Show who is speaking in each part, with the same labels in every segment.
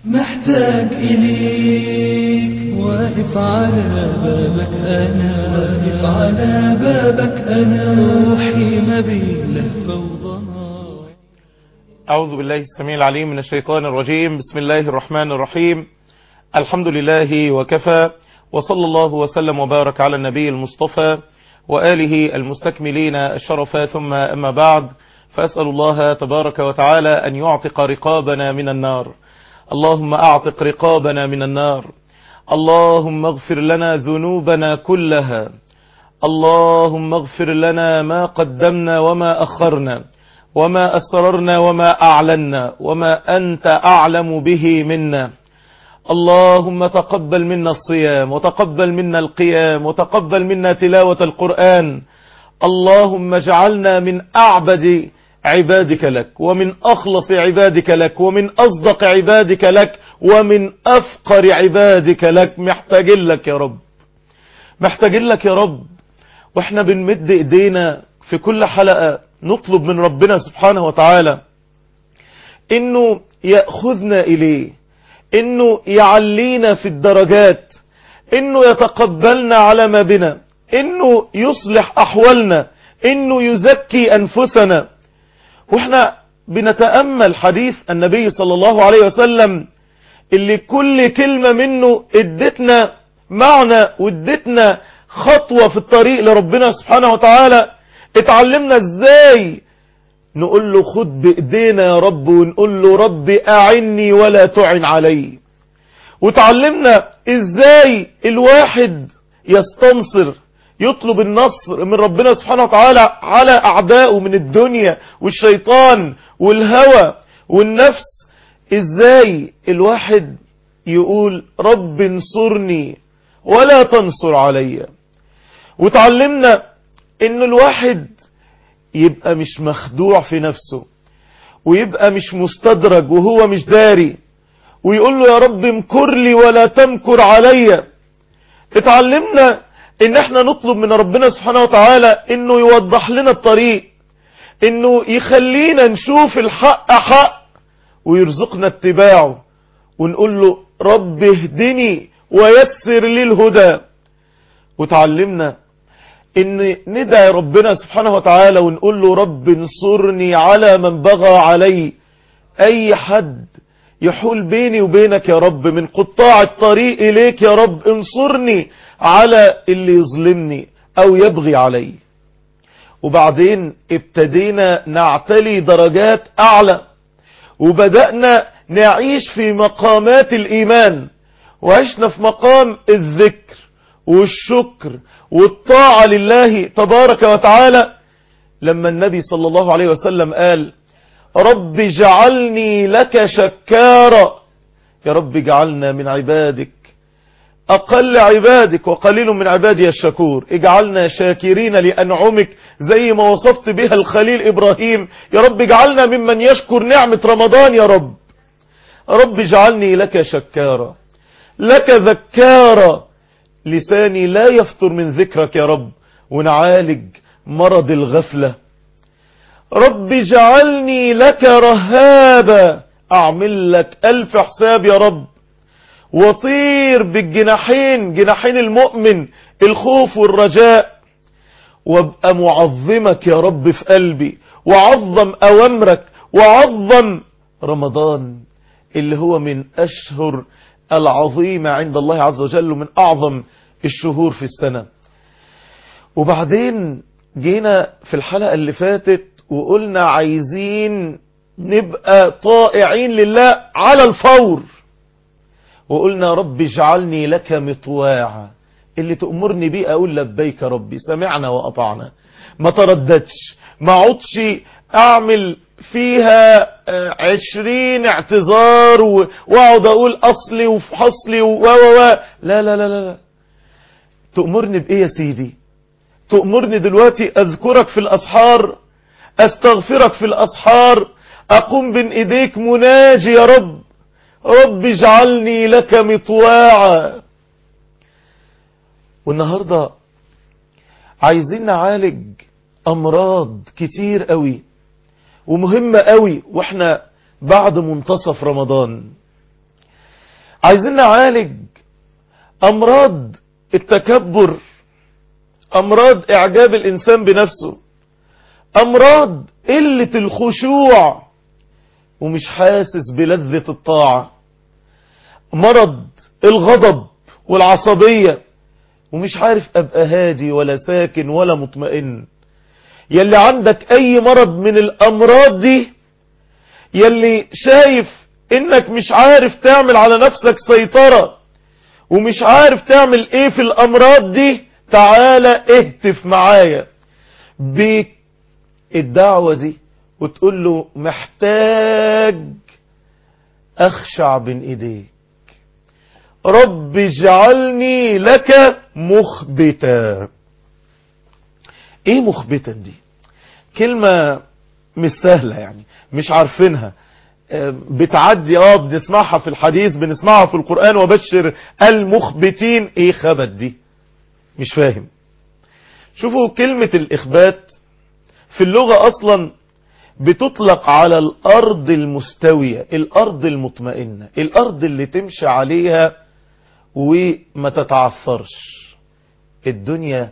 Speaker 1: محتاج إليك، واقف على بابك أنا، واقف على بابك أنا، روحي ما بين لهفة وضنا.
Speaker 2: أعوذ بالله السميع العليم من الشيطان الرجيم. بسم الله الرحمن الرحيم. الحمد لله وكفى، وصلى الله وسلم وبارك على النبي المصطفى وآله المستكملين الشرفا، ثم أما بعد، فأسأل الله تبارك وتعالى أن يعتق رقابنا من النار. اللهم أعتق رقابنا من النار. اللهم اغفر لنا ذنوبنا كلها. اللهم اغفر لنا ما قدمنا وما أخرنا، وما أسررنا وما أعلنا، وما أنت أعلم به منا. اللهم تقبل منا الصيام، وتقبل منا القيام، وتقبل منا تلاوة القرآن. اللهم اجعلنا من أعبد عبادك لك، ومن أخلص عبادك لك، ومن أصدق عبادك لك، ومن أفقر عبادك لك. محتاجين لك يا رب، محتاجين لك يا رب. واحنا بنمد ايدينا في كل حلقة نطلب من ربنا سبحانه وتعالى انه يأخذنا اليه، انه يعلينا في الدرجات، انه يتقبلنا على ما بنا، انه يصلح احوالنا، انه يزكي انفسنا. واحنا بنتأمل حديث النبي صلى الله عليه وسلم اللي كل كلمة منه ادتنا معنى وادتنا خطوة في الطريق لربنا سبحانه وتعالى. اتعلمنا ازاي نقول له خد بايدينا يا رب، ونقول له رب اعني ولا تعن علي. وتعلمنا ازاي الواحد يستنصر، يطلب النصر من ربنا سبحانه وتعالى على اعدائه من الدنيا والشيطان والهوى والنفس. ازاي الواحد يقول رب انصرني ولا تنصر علي. وتعلمنا ان الواحد يبقى مش مخدوع في نفسه، ويبقى مش مستدرج وهو مش داري، ويقول له يا رب امكر لي ولا تمكر علي. اتعلمنا ان احنا نطلب من ربنا سبحانه وتعالى انه يوضح لنا الطريق، انه يخلينا نشوف الحق حق ويرزقنا اتباعه، ونقول له رب اهدني ويسر لي الهدى. وتعلمنا ان ندعي ربنا سبحانه وتعالى ونقول له رب انصرني على من بغى علي. اي حد يحول بيني وبينك يا رب من قطاع الطريق اليك يا رب انصرني على اللي يظلمني او يبغي علي. وبعدين ابتدينا نعتلي درجات اعلى، وبدأنا نعيش في مقامات الايمان، وعشنا في مقام الذكر والشكر والطاعة لله تبارك وتعالى. لما النبي صلى الله عليه وسلم قال رب اجعلني لك شكارا، يا رب اجعلنا من عبادك، أقل عبادك وقليل من عبادي الشكور. اجعلنا شاكرين لأنعمك زي ما وصفت بها الخليل إبراهيم. يا رب اجعلنا ممن يشكر نعمة رمضان يا رب. رب اجعلني لك شكارا، لك ذكارا، لساني لا يفتر من ذكرك يا رب، ونعالج مرض الغفلة. رب اجعلني لك رهابا، أعمل لك 1000 حساب يا رب، وطير بالجناحين، جناحين المؤمن، الخوف والرجاء، وابقى معظمك يا رب في قلبي، وعظم أوامرك، وعظم رمضان اللي هو من أشهر العظيمة عند الله عز وجل، من أعظم الشهور في السنة. وبعدين جينا في الحلقة اللي فاتت وقلنا عايزين نبقى طائعين لله على الفور، وقلنا رب اجعلني لك مطواعا، اللي تأمرني بيه أقول لبيك ربي، سمعنا وأطعنا، ما ترددش، ما عدش أعمل فيها 20 اعتذار واقعد أقول أصلي وفحصلي لا لا لا لا. تأمرني بإيه يا سيدي؟ تأمرني دلوقتي أذكرك في الأسحار، أستغفرك في الأسحار، أقوم بين إيديك مناجي يا رب، رب اجعلني لك مطواعا. والنهاردة عايزين نعالج أمراض كتير قوي ومهمة قوي، واحنا بعد منتصف رمضان. عايزين نعالج أمراض التكبر، أمراض إعجاب الإنسان بنفسه، أمراض قلة الخشوع ومش حاسس بلذة الطاعة، مرض الغضب والعصبية ومش عارف أبقى هادي ولا ساكن ولا مطمئن. يلي عندك أي مرض من الأمراض دي، يلي شايف إنك مش عارف تعمل على نفسك سيطرة ومش عارف تعمل إيه في الأمراض دي، تعالى اهتف معايا بالدعوة دي وتقول له محتاج أخشع بين إيديك، رب اجعلني لك مخبتا. ايه مخبتا دي؟ كلمة مش سهلة، يعني مش عارفينها، بتعدي بنسمعها في الحديث، بنسمعها في القرآن، وبشر المخبتين. ايه خبت دي؟ مش فاهم. شوفوا كلمة الإخبات في اللغة أصلا بتطلق على الأرض المستوية، الأرض المطمئنة، الأرض اللي تمشي عليها وما تتعثرش. الدنيا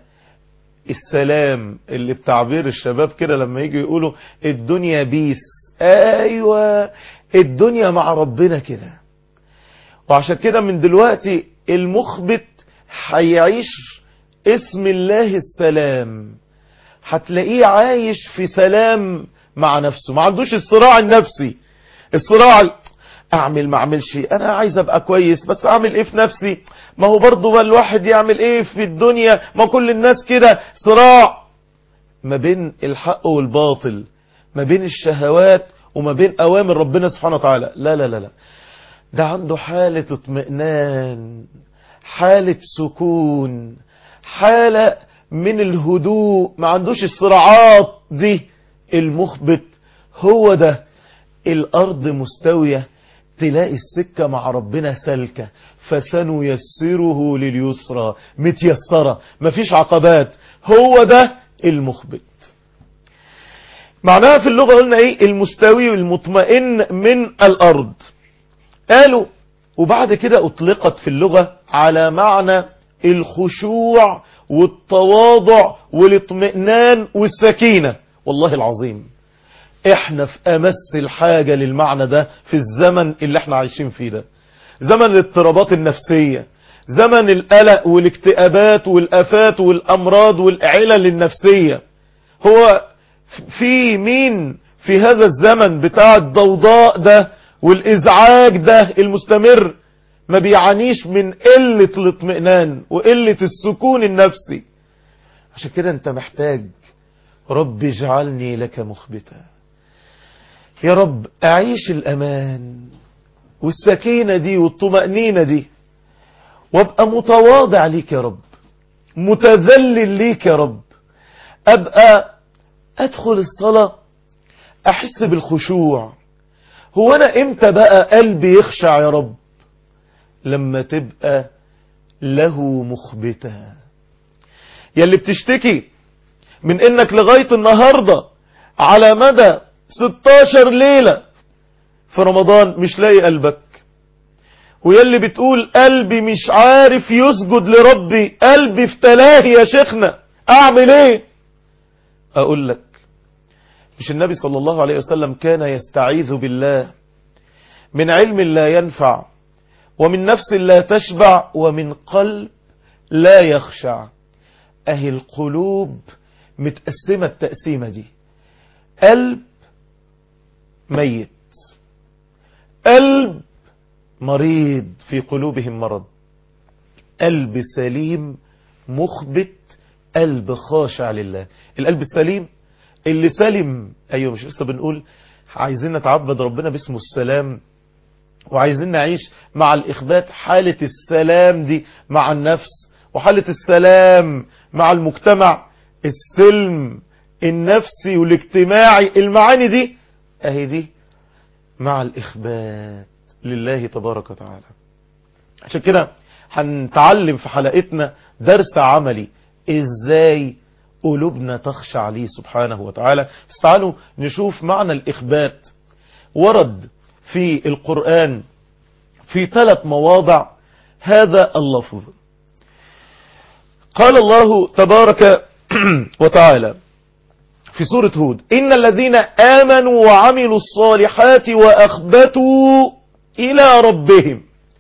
Speaker 2: السلام اللي بتعبير الشباب كده لما يجي يقولوا الدنيا بيس، ايوه الدنيا مع ربنا كده. وعشان كده من دلوقتي المخبت هيعيش اسم الله السلام، هتلاقيه عايش في سلام مع نفسه، ما عندوش الصراع النفسي، الصراع اعمل ما اعملش، انا عايز ابقى كويس بس اعمل ايه في نفسي، ما هو برضو الواحد يعمل ايه في الدنيا، ما كل الناس كده. صراع ما بين الحق والباطل، ما بين الشهوات وما بين اوامر ربنا سبحانه وتعالى. لا لا لا لا، ده عنده حالة اطمئنان، حالة سكون، حالة من الهدوء، ما عندوش الصراعات دي. المخبت هو ده، الارض مستوية، تلاقي السكة مع ربنا سلكة، فسنيسره لليسرى، متيسرة، مفيش عقبات. هو ده المخبت. معناها في اللغة قلنا ايه؟ المستوي والمطمئن من الارض. قالوا وبعد كده اطلقت في اللغة على معنى الخشوع والتواضع والاطمئنان والسكينة. والله العظيم احنا في امس الحاجة للمعنى ده في الزمن اللي احنا عايشين فيه ده، زمن الاضطرابات النفسية، زمن القلق والاكتئابات والآفات والأمراض والعلل النفسية. هو في مين في هذا الزمن بتاع الضوضاء ده والإزعاج ده المستمر ما بيعانيش من قلة الاطمئنان وقلة السكون النفسي؟ عشان كده انت محتاج رب اجعلني لك مخبتا. يا رب أعيش الأمان والسكينة دي والطمأنينة دي، وابقى متواضع ليك يا رب، متذلل ليك يا رب. أبقى أدخل الصلاة أحس بالخشوع. هو أنا إمتى بقى قلبي يخشع يا رب؟ لما تبقى له مخبتا. يلي بتشتكي من إنك لغاية النهاردة على مدى 16 ليلة في رمضان مش لاقي قلبك، ويلي بتقول قلبي مش عارف يسجد لربي، قلبي في تلاهي يا شيخنا، اعمل ايه؟ اقول لك مش النبي صلى الله عليه وسلم كان يستعيذ بالله من علم لا ينفع، ومن نفس لا تشبع، ومن قلب لا يخشع؟ اهي القلوب متقسمة التقسيمة دي، قلب ميت، قلب مريض في قلوبهم مرض، قلب سليم مخبت، قلب خاشع لله. القلب السليم اللي سلم، ايوه مش لسه بنقول عايزين نتعبد ربنا باسمه السلام، وعايزين نعيش مع الإخبات حالة السلام دي مع النفس، وحالة السلام مع المجتمع، السلم النفسي والاجتماعي، المعاني دي اهي دي مع الإخبات لله تبارك وتعالى. عشان كده هنتعلم في حلقتنا درس عملي ازاي قلوبنا تخشع ليه سبحانه وتعالى. تعالوا نشوف معنى الإخبات. ورد في القرآن في 3 مواضع هذا اللفظ. قال الله تبارك وتعالى في سورة هود: إن الذين آمنوا وعملوا الصالحات وأخبتوا إلى ربهم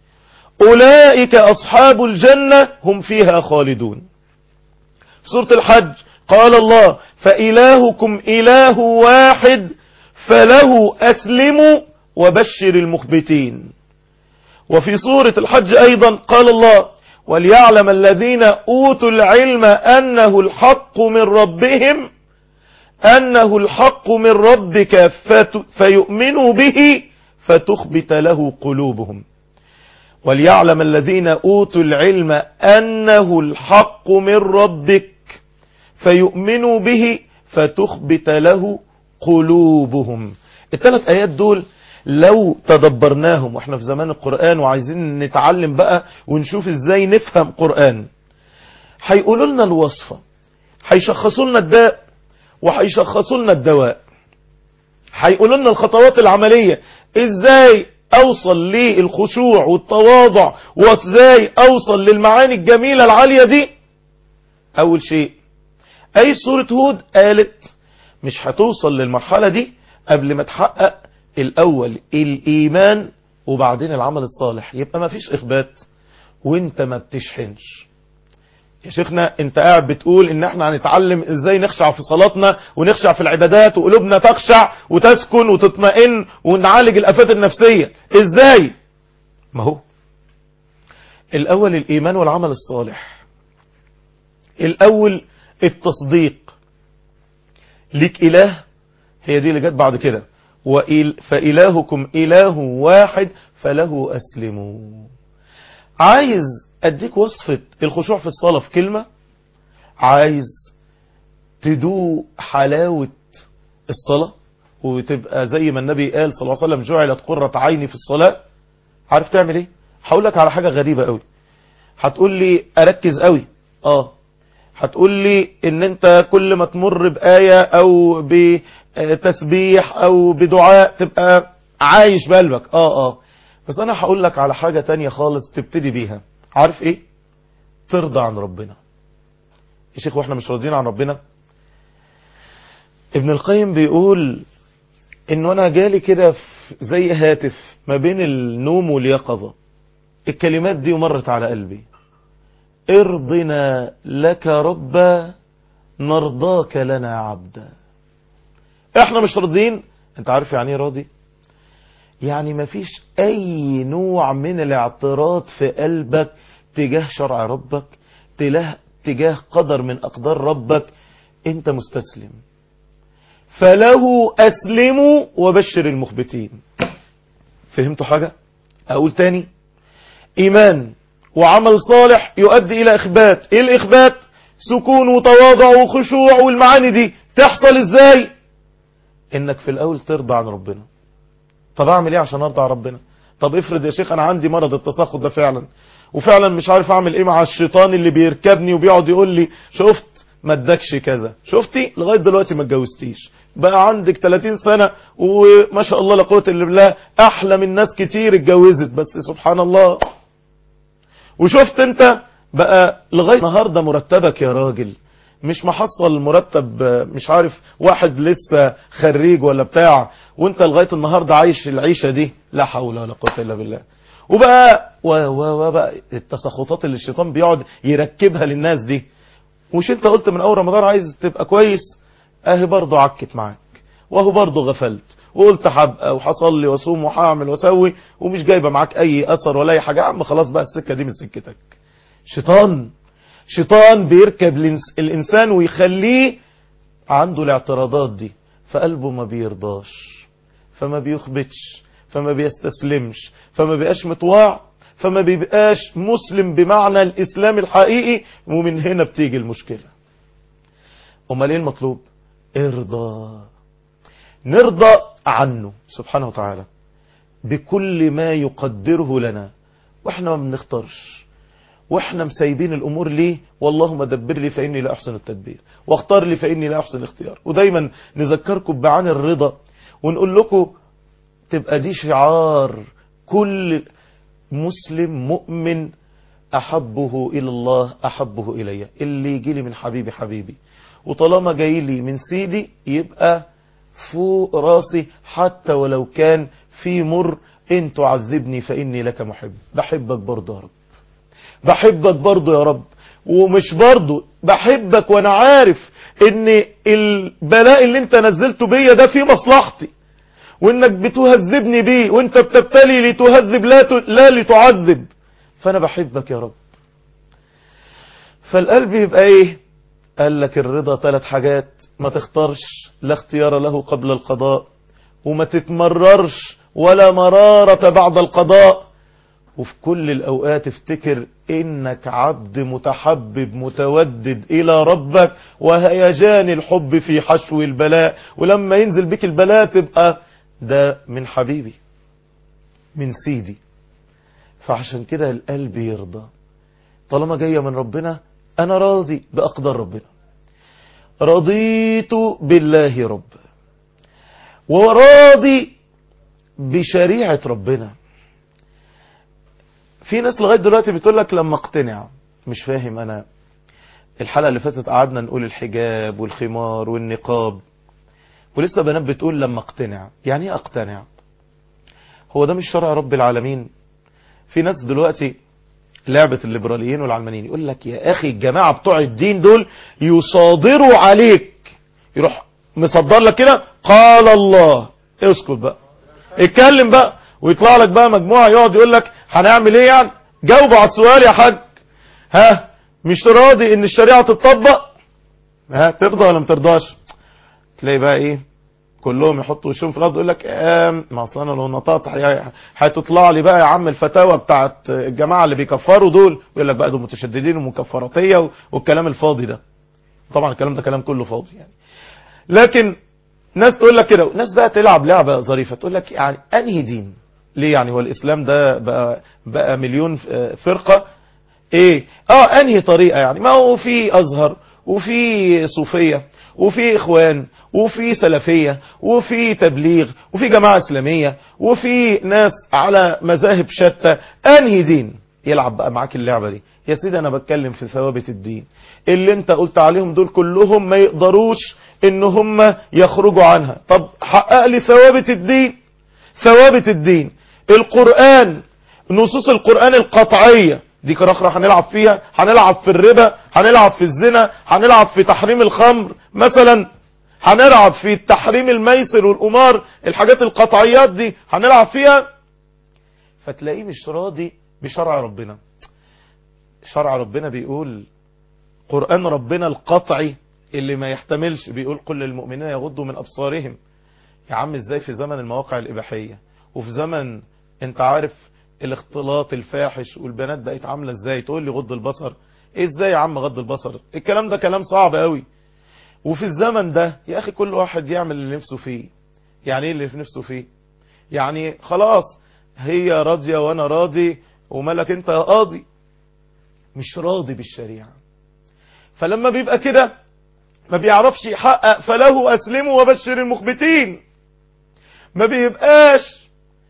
Speaker 2: أولئك أصحاب الجنة هم فيها خالدون. في سورة الحج قال الله: فإلهكم إله واحد فله أسلموا وبشر المخبتين. وفي سورة الحج أيضا قال الله: وليعلم الذين أوتوا العلم أنه الحق من ربهم أنه الحق من ربك فيؤمنوا به فتخبت له قلوبهم. وليعلم الذين أوتوا العلم أنه الحق من ربك فيؤمنوا به فتخبت له قلوبهم. ال3 آيات دول لو تدبرناهم واحنا في زمان القرآن وعايزين نتعلم بقى ونشوف ازاي نفهم قرآن، هيقولوا لنا الوصفة، هيشخصوا لنا الداء وهيشخصوا لنا الدواء، هيقولوا لنا الخطوات العملية ازاي اوصل للخشوع والتواضع وازاي اوصل للمعاني الجميلة العالية دي. اول شيء اي سورة هود قالت مش هتوصل للمرحلة دي قبل ما تحقق الاول الايمان وبعدين العمل الصالح. يبقى ما فيش اخبات وانت ما بتشحنش. يا شيخنا انت قاعد بتقول ان احنا هنتعلم ازاي نخشع في صلاتنا ونخشع في العبادات وقلوبنا تخشع وتسكن وتطمئن ونعالج الافات النفسية ازاي؟ ما هو الاول الايمان والعمل الصالح، الاول التصديق ليك اله، هي دي اللي جت بعد كده، فإلهكم إله واحد فله أسلموا. عايز أديك وصفة الخشوع في الصلاة في كلمة، عايز تدوق حلاوة الصلاة وتبقى زي ما النبي قال صلى الله عليه وسلم: جعلت قرة عيني في الصلاة. عارف تعمل ايه؟ هقول لك على حاجة غريبة قوي. هتقول لي أركز قوي، هتقول لي ان انت كل ما تمر بآية او بتسبيح او بدعاء تبقى عايش بقلبك. بس انا هقول لك على حاجة تانية خالص تبتدي بيها. عارف ايه؟ ترضى عن ربنا. يا شيخ واحنا مش راضيين عن ربنا؟ ابن القيم بيقول انه انا جالي كده زي هاتف ما بين النوم واليقظة، الكلمات دي مرت على قلبي: ارضنا لك ربا نرضاك لنا عبدا. احنا مش راضيين. انت عارف يعني ايه راضي؟ يعني مفيش اي نوع من الاعتراض في قلبك تجاه شرع ربك، تجاه قدر من اقدار ربك، انت مستسلم. فله اسلموا وبشر المخبتين. فهمتوا حاجة؟ اقول تاني: ايمان وعمل صالح يؤدي الى اخبات. ايه الاخبات؟ سكون وتواضع وخشوع، والمعاني دي تحصل ازاي؟ انك في الاول ترضى عن ربنا. طب اعمل ايه عشان ارضى عن ربنا؟ طب افرض يا شيخ انا عندي مرض التسخط ده فعلا، وفعلا مش عارف اعمل ايه مع الشيطان اللي بيركبني وبيقعد يقول لي: شفت ما ادكش كذا، شفتي لغاية دلوقتي ما اتجوزتيش، بقى عندك 30 سنة وما شاء الله لا قوة الا بالله، احلى من ناس كتير اتجوزت بس سبحان الله. وشفت انت بقى لغاية النهاردة مرتبك يا راجل مش محصل مرتب، مش عارف واحد لسه خريج ولا بتاع، وانت لغاية النهاردة عايش العيشة دي، لا حول ولا قوة الا بالله. وبقى التسخطات اللي الشيطان بيقعد يركبها للناس دي. وش انت قلت من اول رمضان عايز تبقى كويس؟ اهي برضه عكت معاك، وهو برضه غفلت وقلت هبقى وحصل لي واصوم وهعمل واسوي، ومش جايبه معاك اي اثر ولا اي حاجه. يا عم خلاص بقى السكه دي مش سكتك. شيطان بيركب الانسان ويخليه عنده الاعتراضات دي، فقلبه ما بيرضاش، فما بيخبتش، فما بيستسلمش، فما بيبقاش مطواع، فما بيبقاش مسلم بمعنى الاسلام الحقيقي. ومن هنا بتيجي المشكله. امال ايه المطلوب؟ نرضى عنه سبحانه وتعالى بكل ما يقدره لنا، واحنا ما بنختارش، واحنا مسايبين الامور ليه؟ والله ما دبر لي فاني لا احسن التدبير، واختار لي فاني لا احسن الاختيار. ودايما نذكركم بعن الرضا ونقول لكم تبقى دي شعار كل مسلم مؤمن أحبه إلى الله أحبه إلي، اللي يجي لي من حبيبي حبيبي، وطالما جاي لي من سيدي يبقى فوق راسي حتى ولو كان في مر، إن تعذبني فإني لك محب. بحبك برضه يا رب، بحبك برضه يا رب، ومش برضه بحبك وانا عارف ان البلاء اللي انت نزلته بيا ده فيه مصلحتي، وانك بتهذبني بيه، وانت بتبتلي لتهذب لا لتعذب، فانا بحبك يا رب. فالقلب يبقى ايه؟ قال لك الرضا 3 حاجات: ما تختارش، لا اختيار له قبل القضاء، وما تتمررش ولا مرارة بعد القضاء، وفي كل الأوقات افتكر إنك عبد متحبب متودد إلى ربك، وهيجان الحب في حشو البلاء، ولما ينزل بك البلاء تبقى ده من حبيبي من سيدي. فعشان كده القلب يرضى طالما جاية من ربنا. أنا راضي بأقدار ربنا، رضيت بالله رب، وراضي بشريعة ربنا. في ناس لغاية دلوقتي بتقول لك لما اقتنع. مش فاهم أنا. الحلقة اللي فاتت قعدنا نقول الحجاب والخمار والنقاب، ولسه بنات بتقول لما اقتنع. يعني ايه اقتنع؟ هو ده مش شرع رب العالمين؟ في ناس دلوقتي لعبة الليبراليين والعلمانيين يقول لك يا أخي الجماعة بتوع الدين دول يصادروا عليك، يروح مصدر لك كده قال الله، اسكت بقى اتكلم بقى، ويطلع لك بقى مجموعة يقعد يقول لك هنعمل ايه يعني؟ جاوب على السؤال يا حاج. ها مش راضي ان الشريعة تتطبق؟ ها ترضى ولا ما ترضاش؟ تلاقي بقى ايه كلهم يحطوا وشهم في الارض يقول لك ما اصل انا لو نطقت هتطلع لي بقى يا عم الفتاوى بتاعت الجماعه اللي بيكفروا دول، يقول لك بقى دول متشددين ومكفراتيه والكلام الفاضي ده. طبعا الكلام ده كلام كله فاضي يعني. لكن ناس تقول لك كده، وناس بقى تلعب لعبه ظريفه تقول لك يعني انهي دين؟ ليه يعني هو الاسلام ده بقى مليون فرقه ايه؟ انهي طريقه يعني؟ ما هو في ازهر وفي صوفيه وفي اخوان وفي سلفية وفي تبليغ وفي جماعة اسلامية وفي ناس على مذاهب شتى. انهي دين؟ يلعب بقى معاك اللعبة دي. يا سيدي انا بتكلم في ثوابت الدين اللي انت قلت عليهم دول كلهم ما يقدروش ان هم يخرجوا عنها. طب حقق لي ثوابت الدين. ثوابت الدين القرآن، نصوص القرآن القطعية دي كرخرة هنلعب فيها، هنلعب في الربا، هنلعب في الزنا، هنلعب في تحريم الخمر مثلا، هنلعب في تحريم الميسر والقمار، الحاجات القطعيات دي هنلعب فيها. فتلاقيه مش راضي بشرع ربنا. شرع ربنا بيقول، قرآن ربنا القطعي اللي ما يحتملش بيقول قل للمؤمنين يغضوا من أبصارهم. يا عم ازاي في زمن المواقع الإباحية وفي زمن انت عارف الاختلاط الفاحش والبنات بقت عاملة ازاي تقول لي غض البصر؟ ازاي يا عم غض البصر؟ الكلام ده كلام صعب قوي. وفي الزمن ده يا أخي كل واحد يعمل اللي نفسه فيه. يعني ايه اللي في نفسه فيه؟ يعني خلاص هي راضية وانا راضي ومالك انت قاضي. مش راضي بالشريعة. فلما بيبقى كده ما بيعرفش يحقق فله أسلموا وبشر المخبتين. ما بيبقاش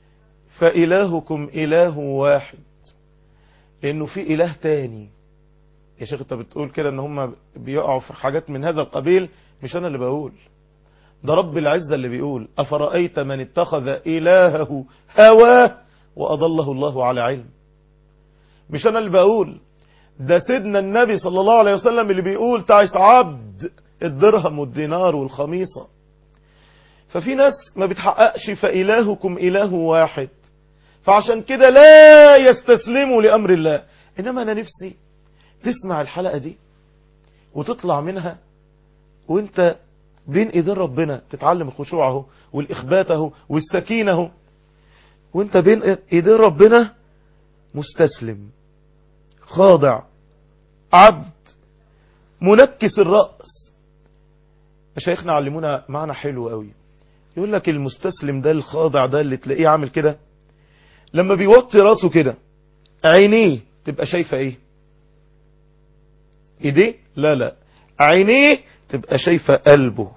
Speaker 2: فإلهكم إله واحد، لأنه في إله تاني. يا شيخ انت بتقول كده ان هم بيقعوا في حاجات من هذا القبيل. مش انا اللي بقول، ده رب العزة اللي بيقول أفرأيت من اتخذ إلهه هواه وأضله الله على علم. مش أنا اللي بقول، ده سيدنا النبي صلى الله عليه وسلم اللي بيقول تعس عبد الدرهم والدينار والخميصة. ففي ناس ما بتحققش فإلهكم إله واحد، فعشان كده لا يستسلموا لأمر الله. إنما أنا نفسي تسمع الحلقة دي وتطلع منها وانت بين ايدين ربنا، تتعلم الخشوع اهو والاخبات اهو والسكينه اهو، وانت بين ايدين ربنا مستسلم خاضع عبد منكس الرأس. مشايخنا علمونا معنى حلو قوي، يقول لك المستسلم ده الخاضع ده اللي تلاقيه عامل كده، لما بيوطي راسه كده عينيه تبقى شايفه ايه؟ ايديه؟ لا عينيه تبقى شايفة قلبه.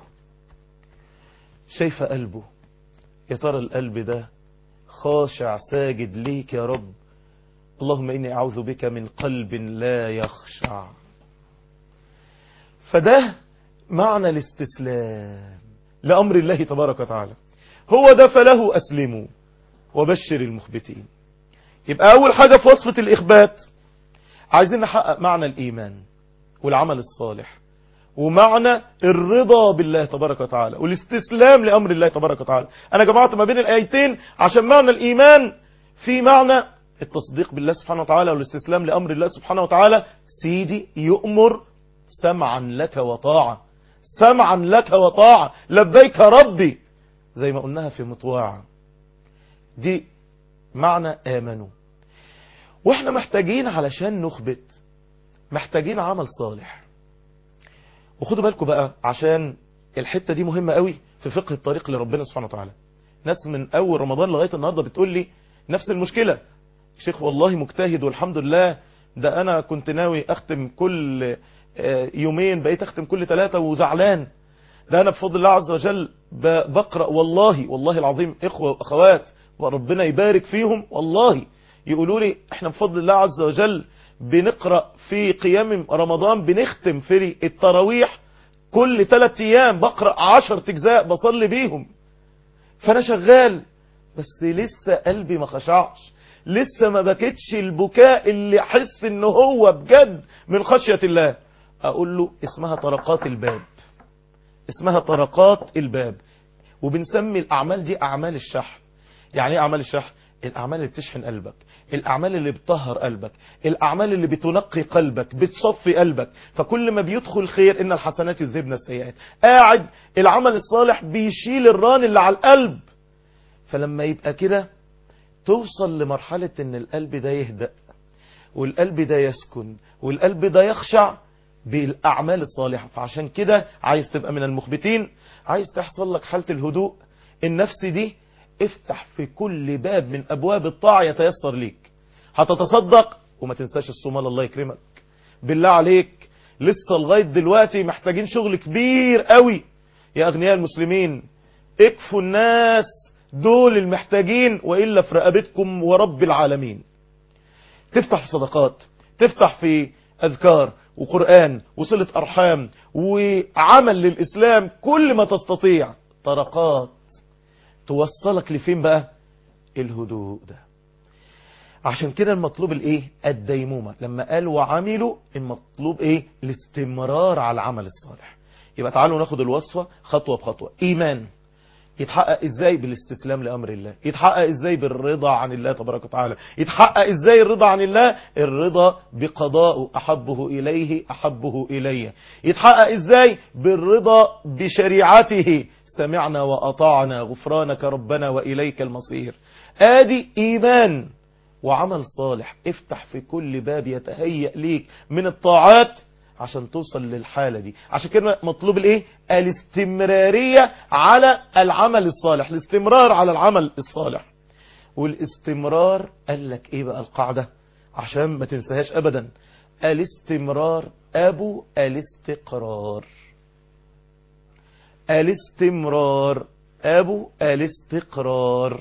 Speaker 2: شايفة قلبه. يا ترى القلب ده خاشع ساجد ليك يا رب اللهم إني أعوذ بك من قلب لا يخشع. فده معنى الاستسلام لأمر الله تبارك وتعالى، هو ده فله أسلموا وبشر المخبتين. يبقى أول حاجة في وصفة الإخبات عايزين نحقق معنى الإيمان والعمل الصالح ومعنى الرضا بالله تبارك وتعالى والاستسلام لأمر الله تبارك وتعالى. أنا جمعت ما بين الآيتين عشان معنى الإيمان في معنى التصديق بالله سبحانه وتعالى والاستسلام لأمر الله سبحانه وتعالى. سيدي يؤمر سمعا لك وطاعة، سمعا لك وطاعة، لبيك ربي، زي ما قلناها في مطواع. دي معنى آمنوا. واحنا محتاجين علشان نخبت محتاجين عمل صالح. وخدوا بالكم بقى عشان الحتة دي مهمة قوي في فقه الطريق لربنا سبحانه وتعالى. ناس من أول رمضان لغاية النهاردة بتقول لي نفس المشكلة، شيخ والله مجتهد والحمد لله، ده أنا كنت ناوي أختم كل يومين بقيت أختم كل 3 وزعلان، ده أنا بفضل الله عز وجل بقرأ والله العظيم إخوة وأخوات وربنا يبارك فيهم، والله يقولوا لي احنا بفضل الله عز وجل بنقرأ في قيام رمضان، بنختم في التراويح كل 3 أيام بقرأ 10 أجزاء بصلي بيهم. فأنا شغال بس لسه قلبي ما خشعش، لسه ما بكتش البكاء اللي أحس إنه هو بجد من خشية الله. أقول له اسمها طرقات الباب، اسمها طرقات الباب. وبنسمي الأعمال دي أعمال الشحن. يعني ايه أعمال الشحن؟ الأعمال اللي بتشحن قلبك، الأعمال اللي بتطهر قلبك، الأعمال اللي بتنقي قلبك، بتصفي قلبك. فكل ما بيدخل خير إن الحسنات يذهبن السيئات. قاعد العمل الصالح بيشيل الران اللي على القلب. فلما يبقى كده توصل لمرحلة إن القلب ده يهدأ والقلب ده يسكن والقلب ده يخشع بالأعمال الصالحة. فعشان كده عايز تبقى من المخبتين، عايز تحصل لك حالة الهدوء النفسي دي، افتح في كل باب من أبواب الطاعة يتيسر ليك. هتتصدق وما تنساش الصومال، الله يكرمك بالله عليك. لسه لغاية دلوقتي محتاجين شغل كبير قوي يا أغنياء المسلمين. اكفوا الناس دول المحتاجين، وإلا في رقبتكم ورب العالمين. تفتح في صدقات، تفتح في أذكار وقرآن وصلة أرحام وعمل للإسلام كل ما تستطيع. طرقات توصلك لفين بقى؟ الهدوء ده. عشان كده المطلوب الايه؟ الديمومة. لما قال وعملوا، المطلوب ايه؟ الاستمرار على العمل الصالح. يبقى تعالوا ناخد الوصفة خطوة بخطوة. ايمان يتحقق ازاي؟ بالاستسلام لأمر الله. يتحقق ازاي؟ بالرضا عن الله تبارك وتعالى. يتحقق ازاي الرضا عن الله؟ الرضا بقضاء أحبه إليه أحبه إلي. يتحقق ازاي؟ بالرضا بشريعته، سمعنا وأطعنا غفرانك ربنا وإليك المصير. آدي إيمان وعمل صالح. افتح في كل باب يتهيأ ليك من الطاعات عشان توصل للحالة دي. عشان كده مطلوب الايه؟ الاستمرارية على العمل الصالح، الاستمرار على العمل الصالح. والاستمرار قال لك ايه بقى القاعدة عشان ما تنساهاش ابدا؟ الاستمرار ابو الاستقرار. الاستمرار ابو الاستقرار.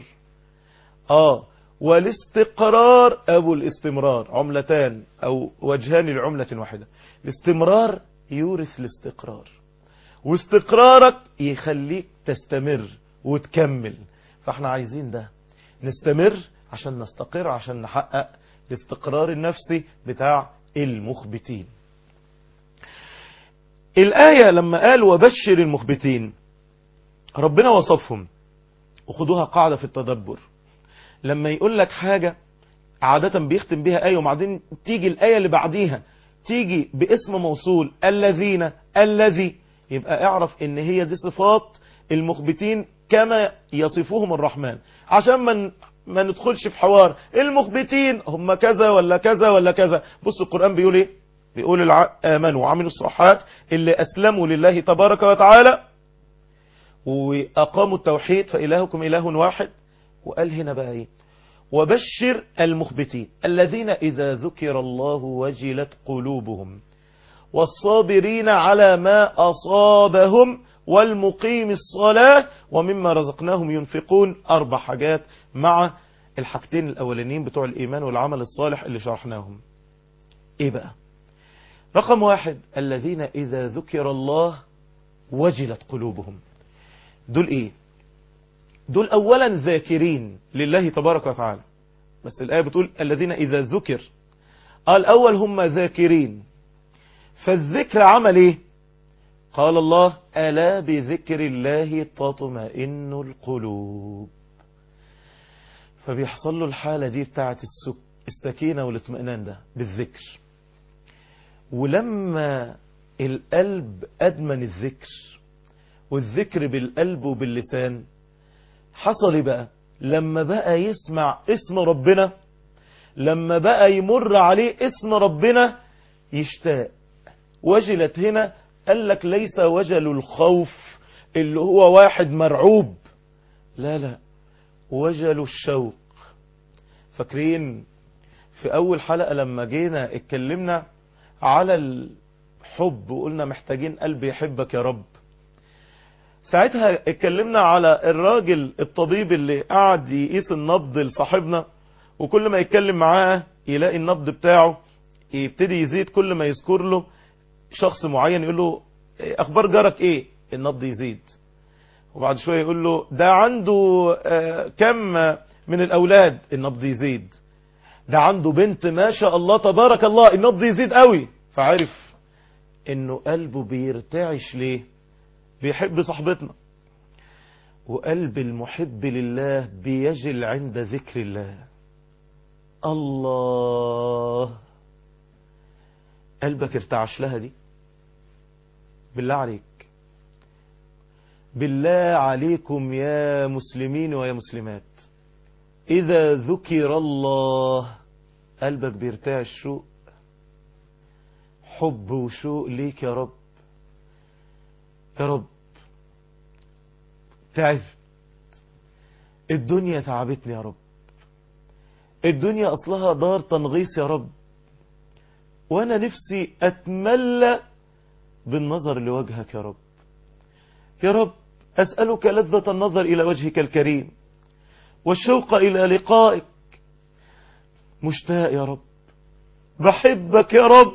Speaker 2: والاستقرار ابو الاستمرار، عملتان او وجهان لعملة واحدة. الاستمرار يورث الاستقرار، واستقرارك يخليك تستمر وتكمل. فاحنا عايزين ده، نستمر عشان نستقر، عشان نحقق الاستقرار النفسي بتاع المخبتين. الآية لما قال وبشر المخبتين ربنا وصفهم. وخدوها قاعدة في التدبر، لما يقول لك حاجة عادة بيختم بها آية وبعدين تيجي الآية اللي بعديها تيجي باسم موصول الذين، الذي، يبقى اعرف ان هي دي صفات المخبتين كما يصفوهم الرحمن. عشان ما ندخلش في حوار المخبتين هم كذا ولا كذا ولا كذا. بص القرآن بيقول ايه؟ بيقول آمنوا وعملوا الصالحات اللي أسلموا لله تبارك وتعالى وأقاموا التوحيد فإلهكم إله واحد. وقال هنا بقى ايه؟ وبشر المخبتين الذين إذا ذكر الله وجلت قلوبهم والصابرين على ما أصابهم والمقيم الصلاة ومما رزقناهم ينفقون. 4 حاجات مع الحاجتين الأولانيين بتوع الإيمان والعمل الصالح اللي شرحناهم. إيه بقى؟ رقم 1 الذين إذا ذكر الله وجلت قلوبهم. دول إيه؟ دول أولا ذاكرين لله تبارك وتعالى، بس الآية بتقول الذين إذا ذكر. الأول هم ذاكرين، فالذكر عمل إيه؟ قال الله ألا بذكر الله تطمئن القلوب. فبيحصل له الحالة دي بتاعت السكينة والاطمئنان ده بالذكر. ولما القلب أدمن الذكر، والذكر بالقلب وباللسان، حصل بقى لما بقى يسمع اسم ربنا، لما بقى يمر عليه اسم ربنا يشتاق. وجلت هنا قال لك ليس وجل الخوف اللي هو واحد مرعوب، لا، وجل الشوق. فاكرين في أول حلقة لما جينا اتكلمنا على الحب وقلنا محتاجين قلب يحبك يا رب؟ ساعتها اتكلمنا على الراجل الطبيب اللي قاعد يقيس النبض لصاحبنا، وكل ما يتكلم معاه يلاقي النبض بتاعه يبتدي يزيد، كل ما يذكر له شخص معين يقول له اخبار جارك ايه، النبض يزيد. وبعد شوية يقول له ده عنده كم من الاولاد، النبض يزيد. ده عنده بنت ما شاء الله تبارك الله، النبض يزيد قوي. فعرف انه قلبه بيرتعش ليه؟ بيحب صاحبتنا. وقلب المحب لله بيجل عند ذكر الله. الله، قلبك ارتعش لها دي؟ بالله عليك، بالله عليكم يا مسلمين ويا مسلمات، إذا ذكر الله قلبك بيرتعش شوق، حب وشوق ليك يا رب. يا رب تعبت، الدنيا تعبتني يا رب، الدنيا أصلها دار تنغيص يا رب، وأنا نفسي أتملى بالنظر لوجهك يا رب. يا رب أسألك لذة النظر إلى وجهك الكريم والشوق إلى لقائك. مشتاق يا رب، بحبك يا رب.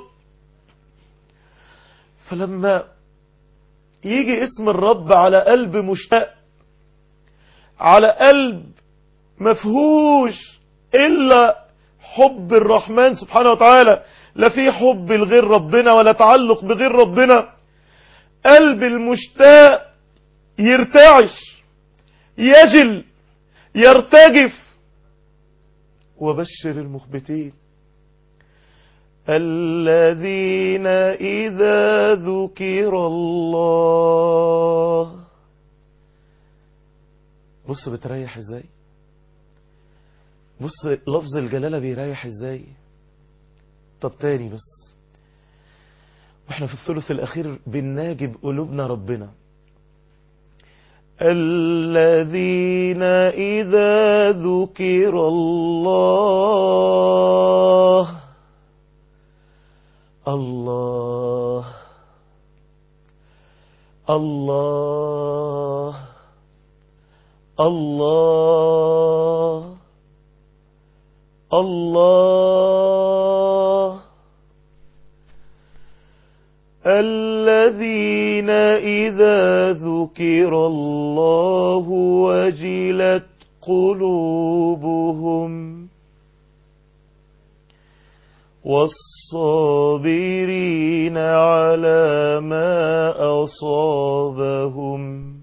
Speaker 2: فلما يجي اسم الرب على قلب مشتاق، على قلب مفهوش إلا حب الرحمن سبحانه وتعالى، لا في حب لغير ربنا ولا تعلق بغير ربنا، قلب المشتاق يرتعش، يجل، يرتجف. وبشر المخبتين الذين إذا ذكر الله. بص بتريح ازاي، بص لفظ الجلالة بيريح ازاي. طب تاني بس، واحنا في الثلث الأخير بنناجب قلوبنا ربنا. الذين إذا ذكر الله، الله الله الله الله. الذين إذا ذكر الله وجلت قلوبهم والصابرين على ما أصابهم.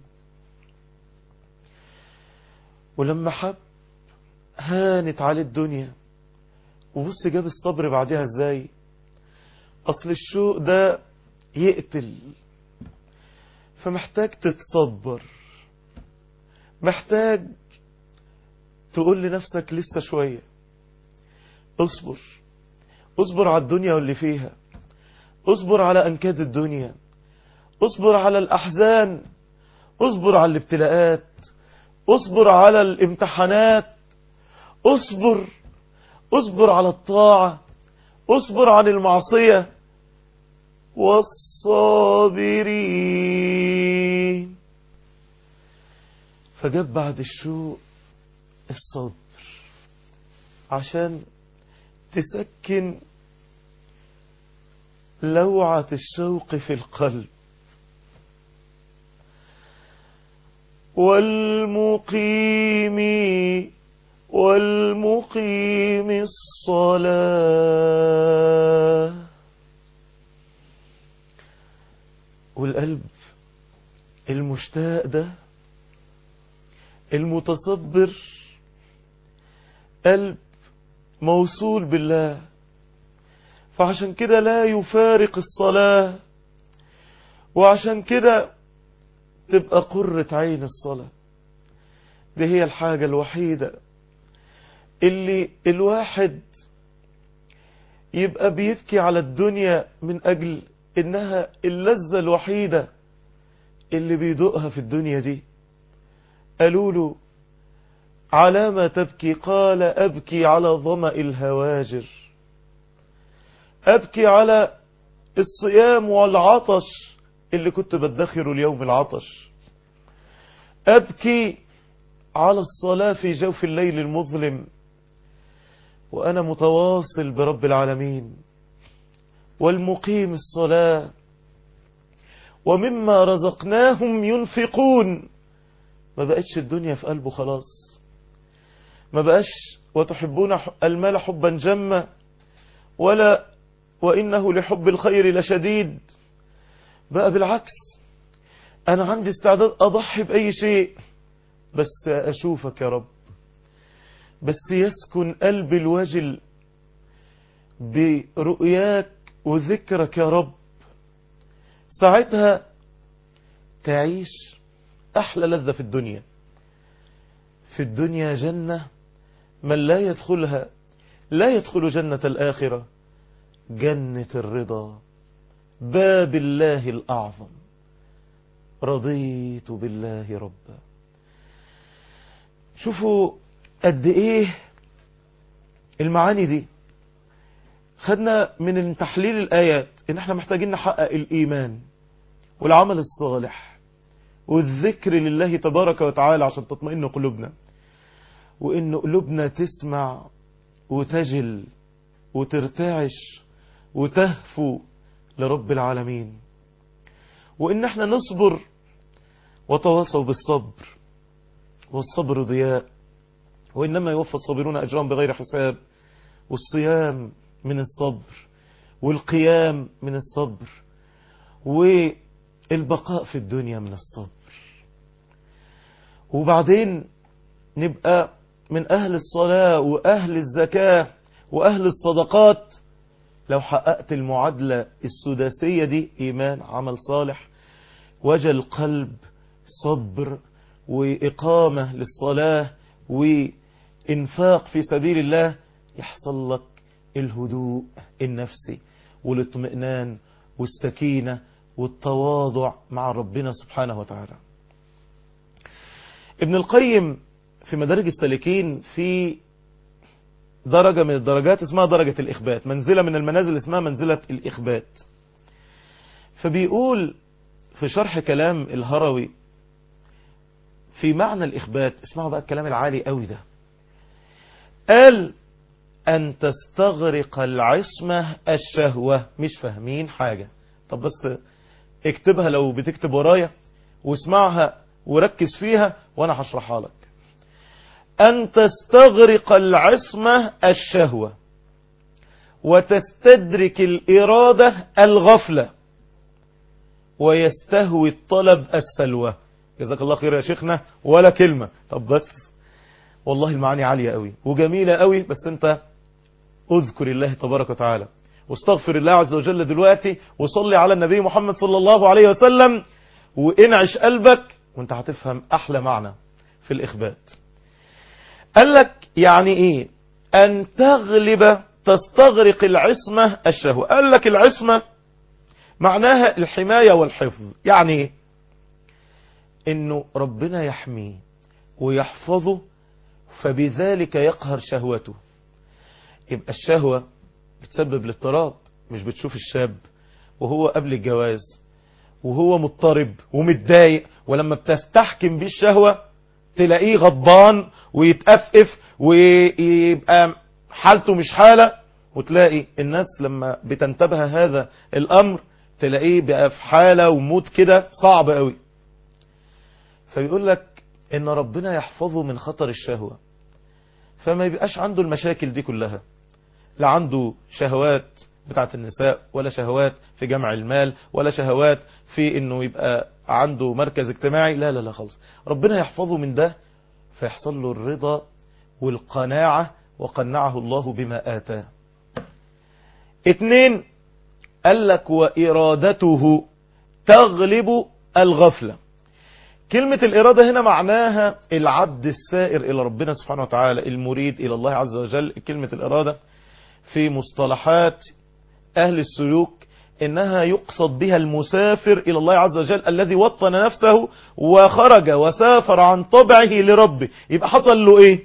Speaker 2: ولما حب هانت على الدنيا، وبص جاب الصبر بعدها ازاي. اصل الشوق ده يقتل، فمحتاج تتصبر، محتاج تقول لنفسك لسه شوية، اصبر، اصبر على الدنيا واللي فيها، اصبر على أنكاد الدنيا، اصبر على الأحزان، اصبر على الابتلاءات، اصبر على الامتحانات، اصبر، اصبر على الطاعة، اصبر عن المعصية. والصابرين، فجاب بعد الشوق الصبر. عشان تسكن لوعة الشوق في القلب. والمقيم الصلاة. والقلب المشتاق ده المتصبر، قلب موصول بالله، فعشان كده لا يفارق الصلاة، وعشان كده تبقى قرة عين الصلاة. دي هي الحاجة الوحيدة اللي الواحد يبقى بيبكي على الدنيا من أجل إنها اللذة الوحيدة اللي بيدوقها في الدنيا دي. قالوا له على ما تبكي؟ قال أبكي على ظمأ الهواجر، أبكي على الصيام والعطش اللي كنت بدخر اليوم العطش، أبكي على الصلاة في جوف الليل المظلم وأنا متواصل برب العالمين. والمقيم الصلاة ومما رزقناهم ينفقون. ما بقتش الدنيا في قلبه خلاص، ما بقاش وتحبون المال حبا جما، ولا وإنه لحب الخير لشديد. بقى بالعكس، أنا عندي استعداد أضحي بأي شيء بس أشوفك يا رب، بس يسكن قلبي الوجل برؤياك وذكرك يا رب. ساعتها تعيش أحلى لذة في الدنيا. في الدنيا جنة من لا يدخلها لا يدخل جنة الآخرة، جنة الرضا، باب الله الأعظم. رضيت بالله ربا. شوفوا قد ايه المعاني دي. خدنا من تحليل الآيات ان احنا محتاجين نحقق الإيمان والعمل الصالح والذكر لله تبارك وتعالى عشان تطمئن قلوبنا، وان قلوبنا تسمع وتجل وترتعش وتهفو لرب العالمين، وان احنا نصبر. وتواصوا بالصبر والصبر ضياء، وإنما يوفى الصابرون أجرهم بغير حساب. والصيام من الصبر، والقيام من الصبر، والبقاء في الدنيا من الصبر. وبعدين نبقى من أهل الصلاة وأهل الزكاة وأهل الصدقات لو حققت المعادلة السداسية دي: إيمان، عمل صالح، وجل قلب، صبر، وإقامة للصلاة، وإنفاق في سبيل الله. يحصل لك الهدوء النفسي والاطمئنان والسكينة والتواضع مع ربنا سبحانه وتعالى. ابن القيم في مدارج السالكين في درجة من الدرجات اسمها درجة الإخبات، منزلة من المنازل اسمها منزلة الإخبات. فبيقول في شرح كلام الهروي في معنى الإخبات، اسمعوا بقى الكلام العالي قوي ده، قال: أن تستغرق العصمة الشهوة. مش فاهمين حاجة؟ طب بس اكتبها لو بتكتب ورايا واسمعها وركز فيها وانا هشرحها لك. أن تستغرق العصمة الشهوة وتستدرك الإرادة الغفلة ويستهوي الطلب السلوى. جزاك الله خير يا شيخنا، ولا كلمة. طب بس والله المعاني عالية قوي وجميلة قوي، بس انت اذكر الله تبارك وتعالى واستغفر الله عز وجل دلوقتي وصلي على النبي محمد صلى الله عليه وسلم وانعش قلبك وانت هتفهم احلى معنى في الإخبات. قال لك يعني ايه ان تغلب تستغرق العصمة الشهوة؟ قال لك العصمة معناها الحماية والحفظ. يعني ايه؟ انه ربنا يحميه ويحفظه فبذلك يقهر شهوته. يبقى الشهوة بتسبب الاضطراب. مش بتشوف الشاب وهو قبل الجواز وهو مضطرب ومتضايق، ولما بتستحكم بيه الشهوة تلاقيه غضبان ويتأفف ويبقى حالته مش حالة، وتلاقي الناس لما بتنتبه هذا الأمر تلاقيه بقى في حالة وموت كده صعب قوي. فبيقول لك إن ربنا يحفظه من خطر الشهوة، فما يبقاش عنده المشاكل دي كلها، لا عنده شهوات بتاعت النساء، ولا شهوات في جمع المال، ولا شهوات في انه يبقى عنده مركز اجتماعي، لا لا لا خالص. ربنا يحفظه من ده فيحصل له الرضا والقناعة، وقنعه الله بما آتاه. 2 قال لك وإرادته تغلب الغفلة. كلمة الإرادة هنا معناها العبد السائر إلى ربنا سبحانه وتعالى، المريد إلى الله عز وجل. كلمة الإرادة في مصطلحات أهل السلوك إنها يقصد بها المسافر إلى الله عز وجل الذي وطن نفسه وخرج وسافر عن طبعه لربه. يبقى حصل له إيه؟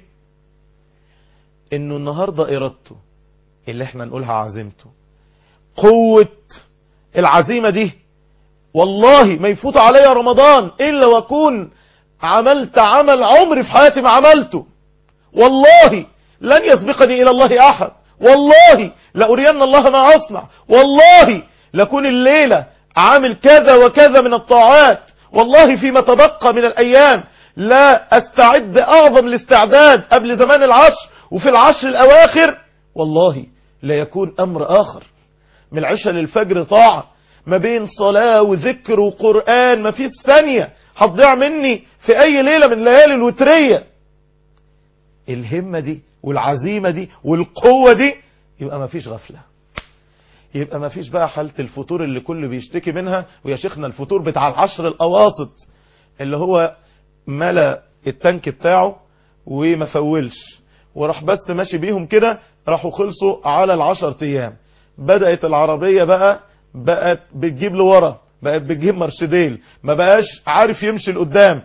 Speaker 2: إنه النهاردة إرادته اللي احنا نقولها عزيمته، قوة العزيمة دي، والله ما يفوت علي رمضان إلا وأكون عملت عمل عمري في حياتي ما عملته، والله لن يسبقني إلى الله أحد، والله لأرين الله ما أصنع، والله لكون الليلة عامل كذا وكذا من الطاعات، والله فيما تبقى من الأيام لا أستعد أعظم الاستعداد قبل زمان العشر، وفي العشر الأواخر والله لا يكون أمر آخر. من العشاء للفجر طاعة، ما بين صلاة وذكر وقرآن، ما فيش ثانية هتضيع مني في أي ليلة من ليالي الوترية. الهمة دي والعزيمة دي والقوة دي، يبقى ما فيش غفلة، يبقى ما فيش بقى حالة الفتور اللي كل بيشتكي منها. ويا شيخنا الفتور بتاع العشر الأواسط اللي هو ملا التانك بتاعه وما فولش وراح بس ماشي بيهم كده، راحوا خلصوا على 10 أيام. بدأت العربية بقت بتجيب لورا، بقت بتجيب مرشديل، ما بقاش عارف يمشي لقدام،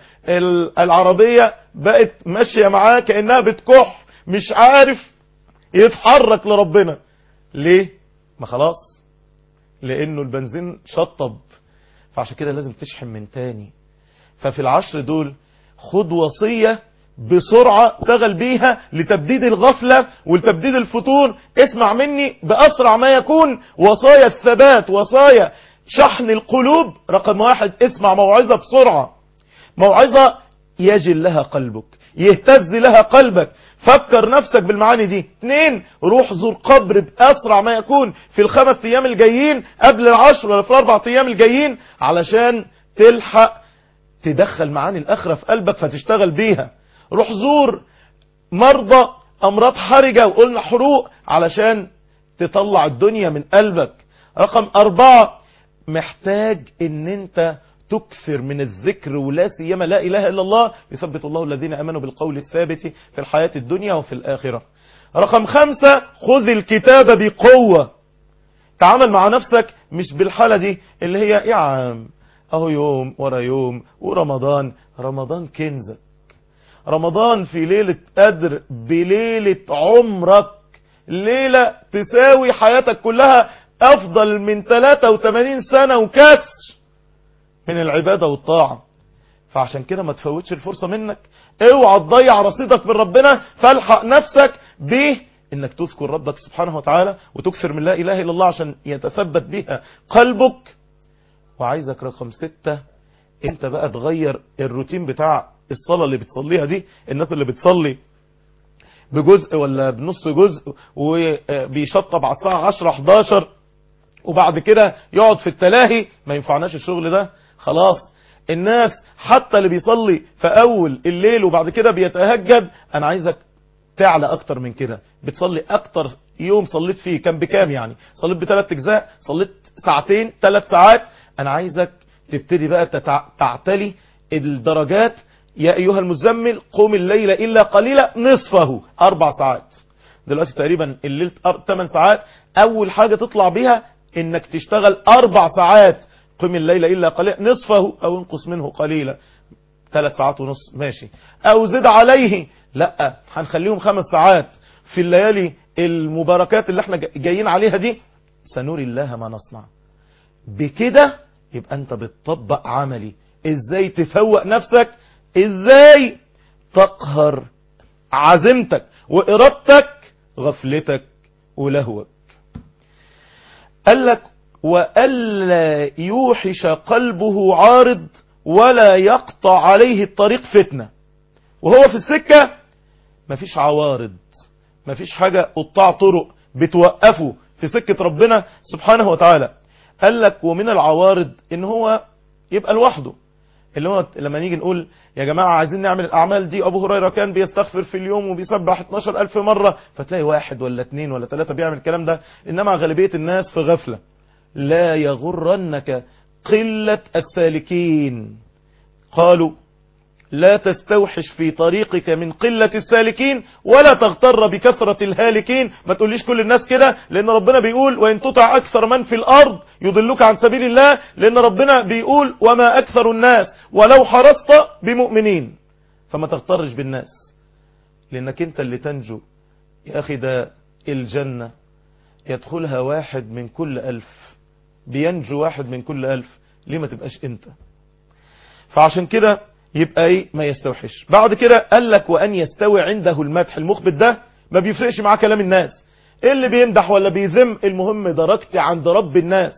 Speaker 2: العربية بقت ماشية معاه كأنها بتكح، مش عارف يتحرك لربنا. ليه؟ ما خلاص، لأنه البنزين شطب. فعشان كده لازم تشحن من تاني. ففي العشر دول خد وصية بسرعة تغل بيها لتبديد الغفلة ولتبديد الفتور. اسمع مني بأسرع ما يكون وصايا الثبات، وصايا شحن القلوب. رقم 1، اسمع موعظة بسرعة، موعظة يجل لها قلبك، يهتز لها قلبك، فكر نفسك بالمعاني دي. 2، روح زور قبر بأسرع ما يكون في ال5 أيام الجايين قبل العشر، ولا في ال4 أيام الجايين، علشان تلحق تدخل معاني الآخرة في قلبك فتشتغل بيها. روح زور مرضى أمراض حرجة، وقلنا حروق، علشان تطلع الدنيا من قلبك. رقم 4، محتاج ان انت تكثر من الذكر، ولا سيما لا إله إلا الله، يثبت الله الذين أمنوا بالقول الثابت في الحياة الدنيا وفي الآخرة. رقم 5، خذ الكتاب بقوة. تعامل مع نفسك مش بالحالة دي اللي هي يا عم اهو يوم ورا يوم، ورمضان رمضان كنزك، رمضان في ليلة قدر بليلة عمرك، ليلة تساوي حياتك كلها، أفضل من 83 سنة وكسر من العبادة والطاعة. فعشان كده ما تفوتش الفرصة منك، اوعى تضيع رصيدك من ربنا، فالحق نفسك به انك تذكر ربك سبحانه وتعالى وتكثر من لا إله إلا الله عشان يتثبت بها قلبك. وعايزك رقم 6، انت بقى تغير الروتين بتاع الصلاة اللي بتصليها دي. الناس اللي بتصلي بجزء ولا بنص جزء وبيشطب على الساعة 10-11 وبعد كده يقعد في التلاهي، ما ينفعناش الشغل ده خلاص. الناس حتى اللي بيصلي في أول الليل وبعد كده بيتهجد، أنا عايزك تعلى أكتر من كده. بتصلي أكتر يوم صليت فيه كان بكام؟ يعني صليت ب3 أجزاء، صليت ساعتين 3 ساعات، أنا عايزك تبتدي بقى تعتلي الدرجات. يا أيها المزمل قم الليل إلا قليلا نصفه، 4 ساعات. دلوقتي تقريبا الليل 8 ساعات. أول حاجة تطلع بيها إنك تشتغل 4 ساعات. قم الليل إلا قليلا نصفه أو انقص منه قليلا، 3 ساعات ونص ماشي، أو زد عليه، لا هنخليهم 5 ساعات في الليالي المباركات اللي احنا جايين عليها دي. سنري الله ما نصنع. بكده يبقى انت بتطبق عملي ازاي تفوق نفسك، ازاي تقهر عزيمتك وإرادتك غفلتك ولهوك. قال لك وألا يوحش قلبه عارض ولا يقطع عليه الطريق فتنة. وهو في السكة مفيش عوارض، مفيش حاجة قطاع طرق بتوقفه في سكة ربنا سبحانه وتعالى. قال لك ومن العوارض ان هو يبقى لوحده، اللي هو لما نيجي نقول يا جماعة عايزين نعمل الأعمال دي، أبو هريرة كان بيستغفر في اليوم وبيسبح 12,000 مرة، فتلاقي 1 ولا 2 ولا 3 بيعمل الكلام ده، إنما غالبية الناس في غفلة. لا يغرنك قلة السالكين، قالوا لا تستوحش في طريقك من قلة السالكين ولا تغتر بكثرة الهالكين. ما تقوليش كل الناس كده، لأن ربنا بيقول وإن تطع أكثر من في الأرض يضلوك عن سبيل الله، لأن ربنا بيقول وما أكثر الناس ولو حرصت بمؤمنين. فما تغترش بالناس، لأنك أنت اللي تنجو يا أخي. ده الجنة يدخلها 1 من كل 1000، بينجو 1 من كل 1000، ليه ما تبقاش أنت؟ فعشان كده يبقى ايه ما يستوحش. بعد كده قال لك وأن يستوي عنده المدح. المخبت ده ما بيفرقش معاه كلام الناس، اللي بيمدح ولا بيذم، المهم درجتي عند رب الناس.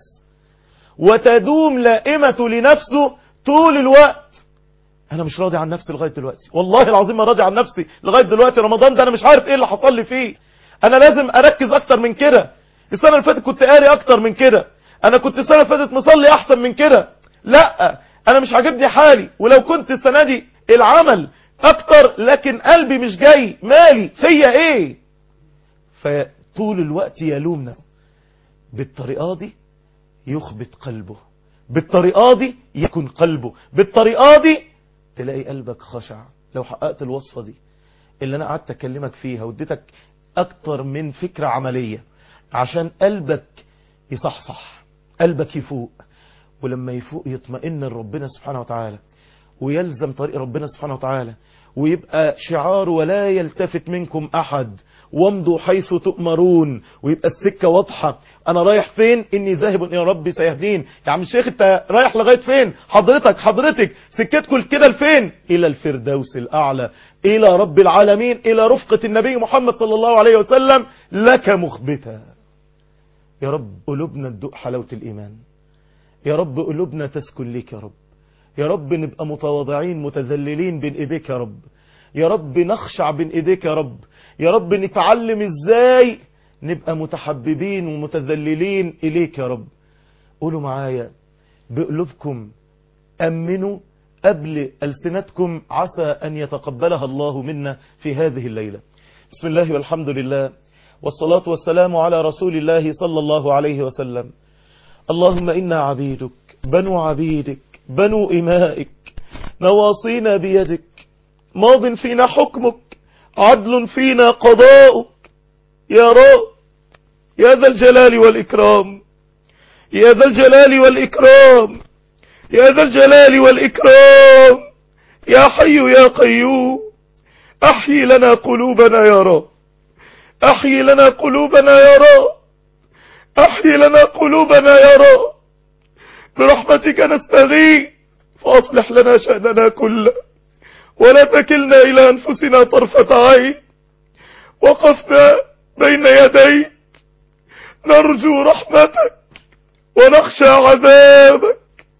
Speaker 2: وتدوم لائمة لنفسه طول الوقت. انا مش راضي عن نفسي لغاية دلوقتي، والله العظيم ما راضي عن نفسي لغاية دلوقتي. رمضان ده انا مش عارف ايه اللي حصل لي فيه، انا لازم اركز اكتر من كده. السنة اللي فاتت كنت قاري اكتر من كده، انا كنت السنة اللي فاتت مصلي احسن من كده. لا انا مش عاجبني حالي، ولو كنت السنة دي العمل اكتر لكن قلبي مش جاي، مالي فيا ايه؟ فطول الوقت يلومنا. بالطريقة دي يخبط قلبه، بالطريقة دي يكون قلبه، بالطريقة دي تلاقي قلبك خشع. لو حققت الوصفة دي اللي انا قعدت اكلمك فيها واديتك اكتر من فكرة عملية عشان قلبك يصحصح، قلبك يفوق، ولما يفوق يطمئن لربنا سبحانه وتعالى ويلزم طريق ربنا سبحانه وتعالى، ويبقى شعار ولا يلتفت منكم أحد وامضوا حيث تؤمرون، ويبقى السكة واضحة. أنا رايح فين؟ إني ذاهب إلى ربي سيهدين. يا عم الشيخ أنت رايح لغاية فين؟ حضرتك سكتكم كده لفين؟ إلى الفردوس الأعلى، إلى رب العالمين، إلى رفقة النبي محمد صلى الله عليه وسلم. لك مخبتا. يا رب قلوبنا تدوق حلاوة الإيمان، يا رب قلوبنا تسكن ليك، يا رب يا رب نبقى متواضعين متذللين بين ايديك، يا رب يا رب نخشع بين ايديك، يا رب يا رب نتعلم ازاي نبقى متحببين ومتذللين اليك يا رب. قولوا معايا بقلوبكم امنوا قبل ألسنتكم، عسى أن يتقبلها الله منا في هذه الليلة. بسم الله والحمد لله والصلاة والسلام على رسول الله صلى الله عليه وسلم. اللهم إنا عبيدك بنو عبيدك بنو إمائك، نواصينا بيدك، ماض فينا حكمك، عدل فينا قضاؤك. يا رب يا ذا الجلال والإكرام، يا ذا الجلال والإكرام، يا ذا الجلال والإكرام، يا حي يا قيوم، أحيي لنا قلوبنا يا رب، أحيي لنا قلوبنا يا رب، أحيي لنا قلوبنا يا رب، برحمتك نستغيث فأصلح لنا شأننا كله، ولا تكلنا إلى أنفسنا طرفة عين. وقفنا بين يديك نرجو رحمتك ونخشى عذابك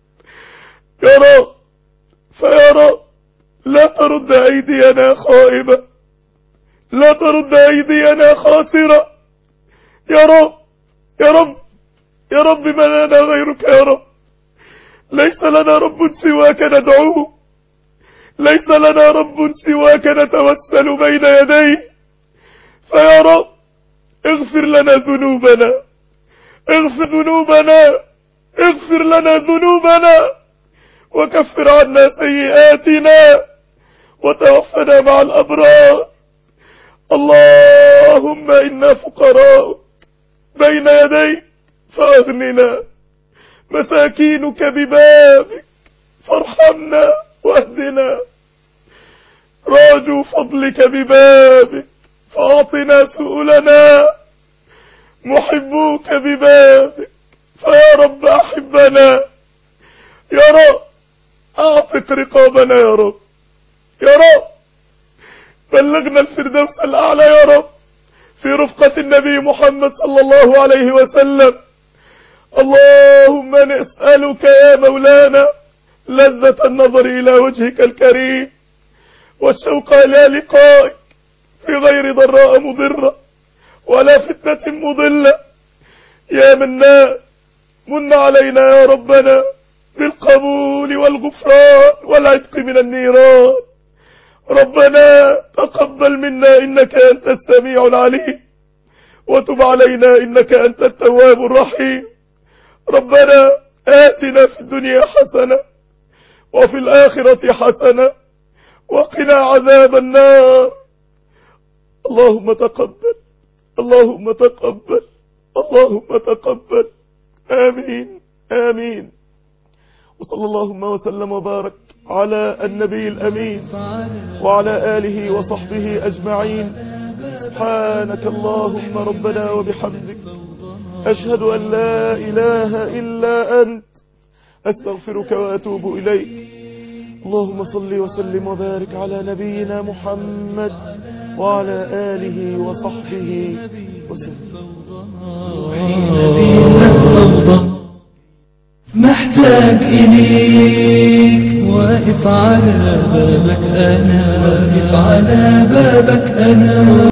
Speaker 2: يا رب. فيا رب لا ترد أيدينا خائبة، لا ترد أيدينا خاسرة يا رب يا رب يا رب. ما لنا غيرك يا رب، ليس لنا رب سواك ندعوه، ليس لنا رب سواك نتوسل بين يديه. فيا رب اغفر لنا ذنوبنا، اغفر ذنوبنا، اغفر لنا ذنوبنا، وكفر عنا سيئاتنا، وتوفنا مع الأبرار. اللهم إنا فقراء بين يديك فأغننا، مساكينك ببابك فارحمنا واهدنا، راجوا فضلك ببابك فأعطنا سؤلنا، محبوك ببابك فيا رب أحبنا. يا رب أعتق رقابنا يا رب، يا رب بلغنا الفردوس الأعلى يا رب، في رفقة النبي محمد صلى الله عليه وسلم. اللهم نسألك يا مولانا لذة النظر إلى وجهك الكريم والشوق إلى لقائك في غير ضراء مضرة ولا فتنة مضلة. يا منان من علينا يا ربنا بالقبول والغفران والعتق من النيران. ربنا تقبل منا إنك أنت السميع العليم، وتب علينا إنك أنت التواب الرحيم. ربنا آتنا في الدنيا حسنة وفي الآخرة حسنة وقنا عذاب النار. اللهم تقبل، اللهم تقبل، اللهم تقبل. آمين آمين. وصلى اللهم وسلم وبارك على النبي الأمين وعلى آله وصحبه أجمعين. سبحانك اللهم ربنا وبحمدك، أشهد أن لا إله إلا أنت، أستغفرك وأتوب إليك. اللهم صل وسلم وبارك على نبينا محمد وعلى آله وصحبه وسلم.
Speaker 1: محتاج إليك، واقف على بابك أنا، واقف على بابك أنا.